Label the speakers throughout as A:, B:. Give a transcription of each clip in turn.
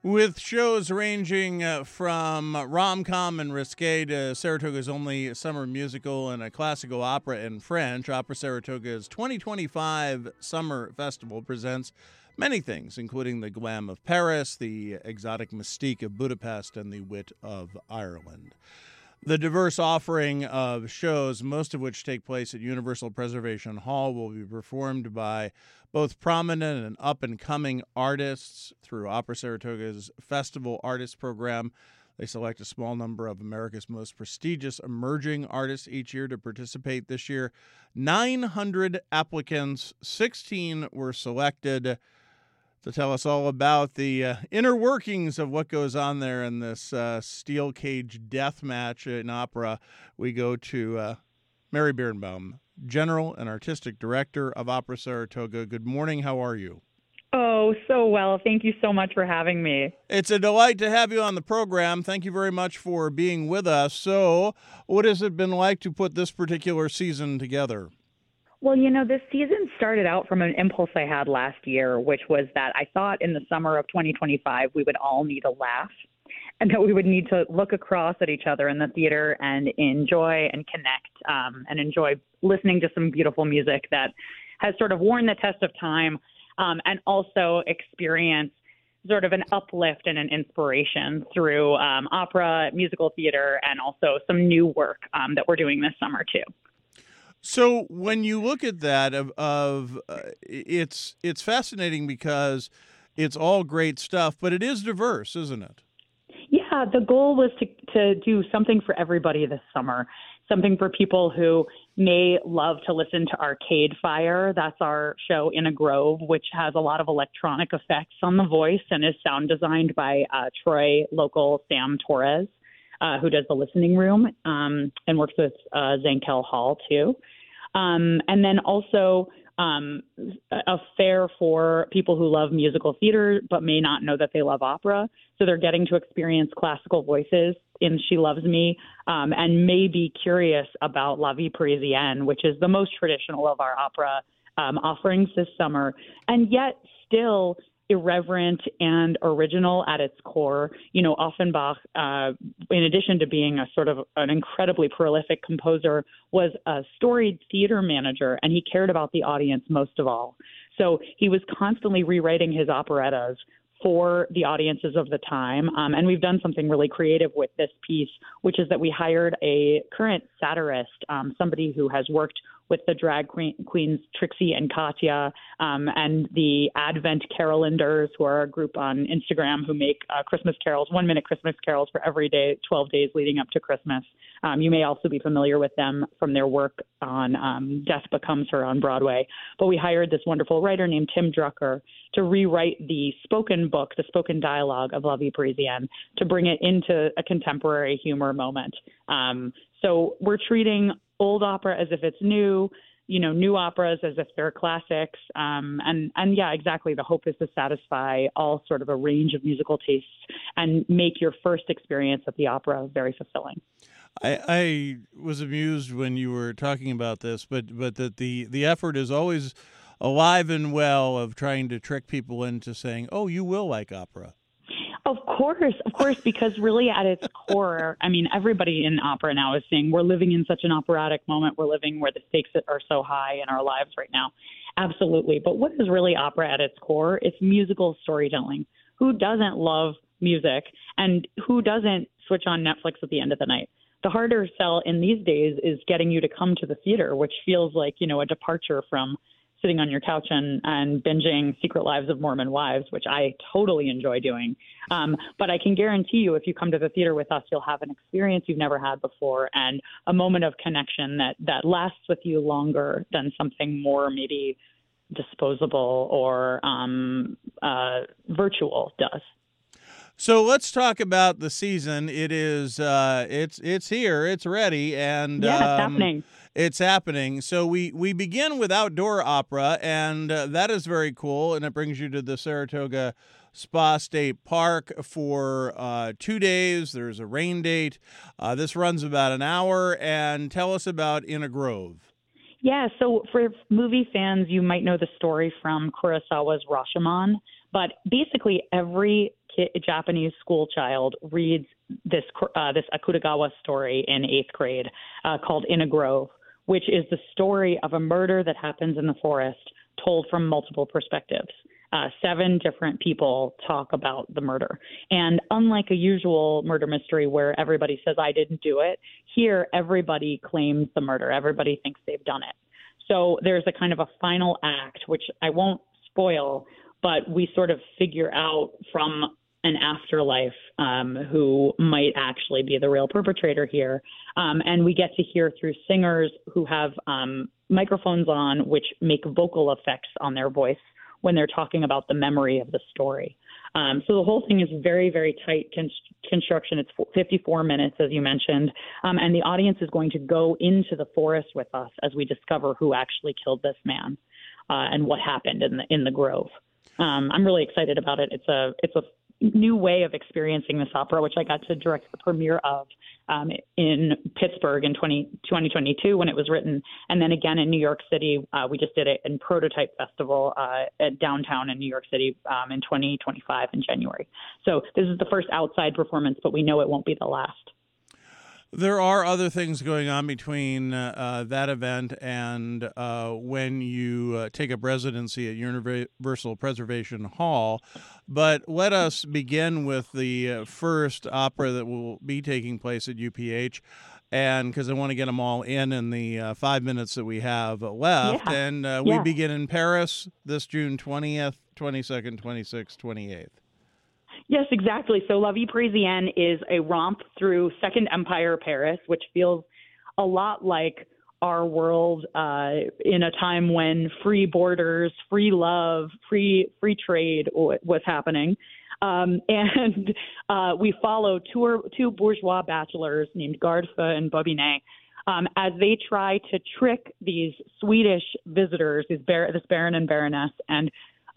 A: With shows ranging from rom-com and risque to Saratoga's only summer musical and a classical opera in French, Opera Saratoga's 2025 Summer Festival presents many things, including the glam of Paris, the exotic mystique of Budapest, and the wit of Ireland. The diverse offering of shows, most of which take place at Universal Preservation Hall, will be performed by both prominent and up-and-coming artists through Opera Saratoga's Festival Artist Program. They select a small number of America's most prestigious emerging artists each year to participate. This year, 900 applicants, 16 were selected. To tell us all about the inner workings of what goes on there in this steel cage death match in opera, we go to Mary Birnbaum, General and Artistic Director of Opera Saratoga. Good morning. How are you?
B: Oh, so well. Thank you so much for having me.
A: It's a delight to have you on the program. Thank you very much for being with us. So, what has it been like to put this particular season together?
B: Well, this season started out from an impulse I had last year, which was that I thought in the summer of 2025 we would all need a laugh and that we would need to look across at each other in the theater and enjoy and connect and enjoy listening to some beautiful music that has sort of worn the test of time and also experience sort of an uplift and an inspiration through opera, musical theater, and also some new work that we're doing this summer too.
A: So when you look at that, it's fascinating because it's all great stuff, but it is diverse, isn't it?
B: Yeah, the goal was to do something for everybody this summer, something for people who may love to listen to Arcade Fire. That's our show in a Grove, which has a lot of electronic effects on the voice and is sound designed by Troy local Sam Torres, who does the listening room and works with Zankel Hall too. And then also a fair for people who love musical theater but may not know that they love opera. So they're getting to experience classical voices in She Loves Me and may be curious about La Vie Parisienne, which is the most traditional of our opera offerings this summer, and yet still irreverent and original at its core. Offenbach, in addition to being a sort of an incredibly prolific composer, was a storied theater manager, and he cared about the audience most of all. So he was constantly rewriting his operettas for the audiences of the time. And we've done something really creative with this piece, which is that we hired a current satirist, somebody who has worked with the drag queens Trixie and Katya and the Advent Carolinders, who are a group on Instagram who make Christmas carols, 1-minute Christmas carols for every day, 12 days leading up to Christmas. You may also be familiar with them from their work on Death Becomes Her on Broadway. But we hired this wonderful writer named Tim Drucker to rewrite the spoken book, the spoken dialogue of La Vie Parisienne, to bring it into a contemporary humor moment. So we're treating old opera as if it's new, new operas as if they're classics. And yeah, exactly. The hope is to satisfy all sort of a range of musical tastes and make your first experience at the opera very fulfilling.
A: I was amused when you were talking about this, but that the effort is always alive and well of trying to trick people into saying, oh, you will like opera.
B: Of course, because really at its core, everybody in opera now is saying we're living in such an operatic moment. We're living where the stakes are so high in our lives right now. Absolutely. But what is really opera at its core? It's musical storytelling. Who doesn't love music and who doesn't switch on Netflix at the end of the night? The harder sell in these days is getting you to come to the theater, which feels like, a departure from sitting on your couch and binging Secret Lives of Mormon Wives, which I totally enjoy doing. But I can guarantee you, if you come to the theater with us, you'll have an experience you've never had before and a moment of connection that lasts with you longer than something more maybe disposable or virtual does.
A: So let's talk about the season. It is it's here, it's ready, and
B: yeah, it's happening.
A: It's happening. So we begin with outdoor opera, and that is very cool, and it brings you to the Saratoga Spa State Park for 2 days. There's a rain date. This runs about an hour, and tell us about In a Grove.
B: Yeah, so for movie fans, you might know the story from Kurosawa's Rashomon, but basically every a Japanese school child reads this Akutagawa story in 8th grade called In a Grove, which is the story of a murder that happens in the forest told from multiple perspectives. 7 different people talk about the murder. And unlike a usual murder mystery where everybody says, I didn't do it, here everybody claims the murder. Everybody thinks they've done it. So there's a kind of a final act, which I won't spoil, but we sort of figure out from an afterlife who might actually be the real perpetrator here. And we get to hear through singers who have microphones on, which make vocal effects on their voice when they're talking about the memory of the story. So the whole thing is very, very tight construction. It's 54 minutes, as you mentioned, and the audience is going to go into the forest with us as we discover who actually killed this man and what happened in the grove. I'm really excited about it. It's a new way of experiencing this opera, which I got to direct the premiere of in Pittsburgh in 2022 when it was written, and then again in New York City. We just did it in Prototype Festival at downtown in New York City in 2025 in January. So this is the first outside performance, but we know it won't be the last.
A: There are other things going on between that event and when you take up residency at Universal Preservation Hall. But let us begin with the first opera that will be taking place at UPH. And because I want to get them all in the 5 minutes that we have left.
B: Yeah.
A: And we begin in Paris this June 20th, 22nd, 26th, 28th.
B: Yes, exactly. So La Vie Parisienne is a romp through Second Empire Paris, which feels a lot like our world in a time when free borders, free love, free trade was happening. And we follow two bourgeois bachelors named Gardefeu and Bobinet as they try to trick these Swedish visitors, this Baron and Baroness, and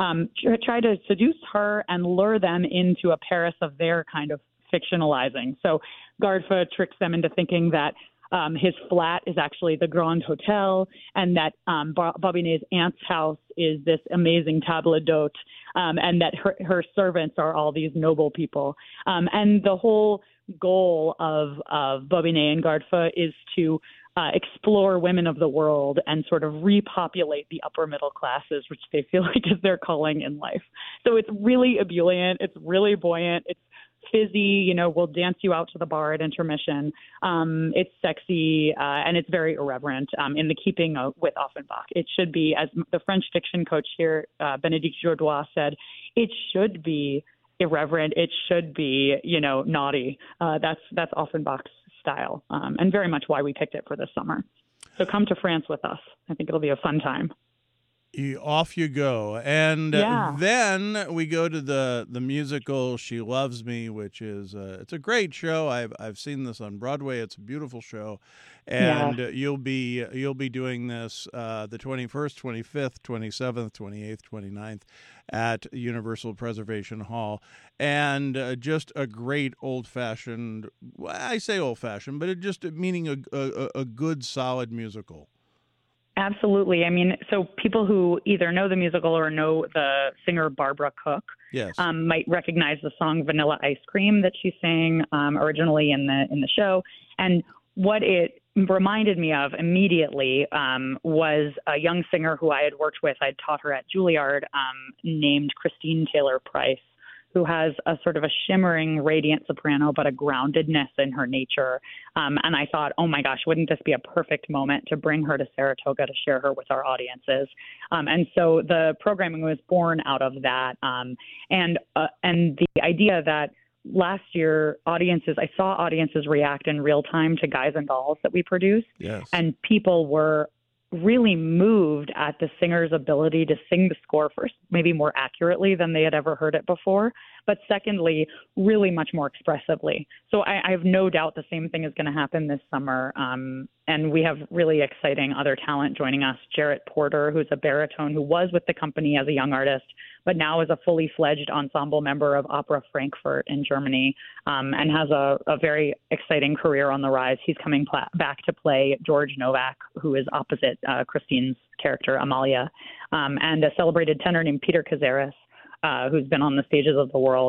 B: try to seduce her and lure them into a Paris of their kind of fictionalizing. So Gardefeu tricks them into thinking that his flat is actually the Grand Hotel and that Bobinet's aunt's house is this amazing table d'hôte and that her servants are all these noble people. And the whole goal of Bobinet and Gardefeu is to explore women of the world and sort of repopulate the upper middle classes, which they feel like is their calling in life. So it's really ebullient. It's really buoyant. It's fizzy. We'll dance you out to the bar at intermission. It's sexy and it's very irreverent in the keeping with Offenbach. It should be, as the French diction coach here, Bénédicte Jourdois, said, it should be irreverent. It should be, naughty. That's Offenbach's style, and very much why we picked it for this summer. So come to France with us. I think it'll be a fun time.
A: Off you go. And then we go to the musical She Loves Me, which is it's a great show. I've seen this on Broadway. It's a beautiful show. And you'll be doing this the 21st, 25th, 27th, 28th, 29th at Universal Preservation Hall. And just a great old-fashioned, I say old-fashioned, but it just meaning a good, solid musical.
B: Absolutely. I mean, so people who either know the musical or know the singer Barbara Cook might recognize the song Vanilla Ice Cream that she sang originally in the show. And what it reminded me of immediately was a young singer who I had worked with. I'd taught her at Juilliard named Christine Taylor Price, who has a sort of a shimmering, radiant soprano, but a groundedness in her nature. And I thought, oh my gosh, wouldn't this be a perfect moment to bring her to Saratoga to share her with our audiences? And so the programming was born out of that. And the idea that last year I saw audiences react in real time to Guys and Dolls that we produced.
A: Yes.
B: And people were really moved at the singer's ability to sing the score first, maybe more accurately than they had ever heard it before, but secondly, really much more expressively. So I have no doubt the same thing is going to happen this summer. And we have really exciting other talent joining us. Jarrett Porter, who's a baritone who was with the company as a young artist, but now is a fully fledged ensemble member of Opera Frankfurt in Germany, and has a very exciting career on the rise. He's coming back to play George Novak, who is opposite Christine's character, Amalia, and a celebrated tenor named Peter Cazares, who's been on the stages of the world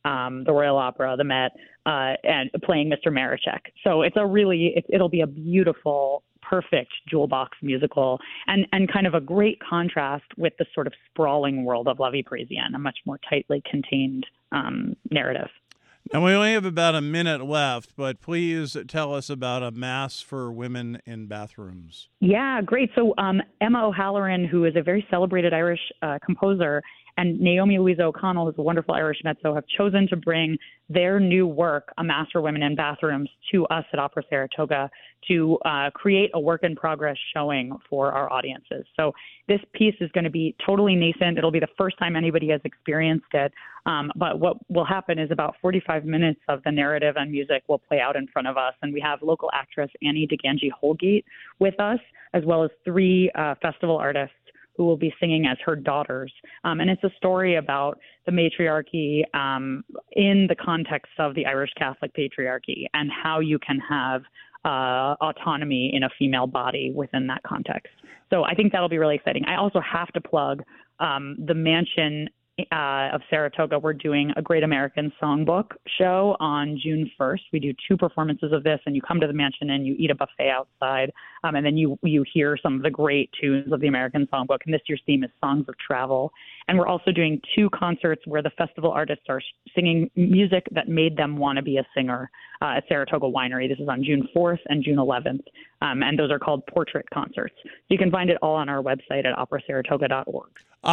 B: the Royal Opera, the Met, and playing Mr. Marichek. So it'll be a beautiful, perfect jewel box musical, and kind of a great contrast with the sort of sprawling world of La Vie Parisienne, a much more tightly contained narrative.
A: Now, we only have about a minute left, but please tell us about A Mass for Women in Bathrooms.
B: Yeah, great. So Emma O'Halloran, who is a very celebrated Irish composer, and Naomi Louisa O'Connell, who's a wonderful Irish mezzo, have chosen to bring their new work, A Mass for Women in Bathrooms, to us at Opera Saratoga to create a work-in-progress showing for our audiences. So this piece is going to be totally nascent. It'll be the first time anybody has experienced it. But what will happen is about 45 minutes of the narrative and music will play out in front of us. And we have local actress Annie DeGangi-Holgate with us, as well as 3 festival artists who will be singing as her daughters. And it's a story about the matriarchy in the context of the Irish Catholic patriarchy and how you can have autonomy in a female body within that context. So I think that'll be really exciting. I also have to plug the Mansion of Saratoga. We're doing a Great American Songbook show on June 1st. We do 2 performances of this, and you come to the Mansion and you eat a buffet outside, and then you hear some of the great tunes of the American Songbook. And this year's theme is Songs of Travel. And we're also doing 2 concerts where the festival artists are singing music that made them want to be a singer at Saratoga Winery. This is on June 4th and June 11th, and those are called portrait concerts. So you can find it all on our website at operasaratoga.org.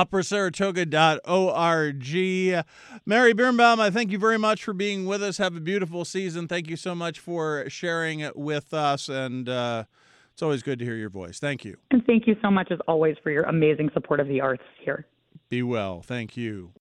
A: operasaratoga.org. Mary Birnbaum, I thank you very much for being with us. Have a beautiful season. Thank you so much for sharing it with us, and it's always good to hear your voice. Thank you.
B: And thank you so much, as always, for your amazing support of the arts here.
A: Be well. Thank you.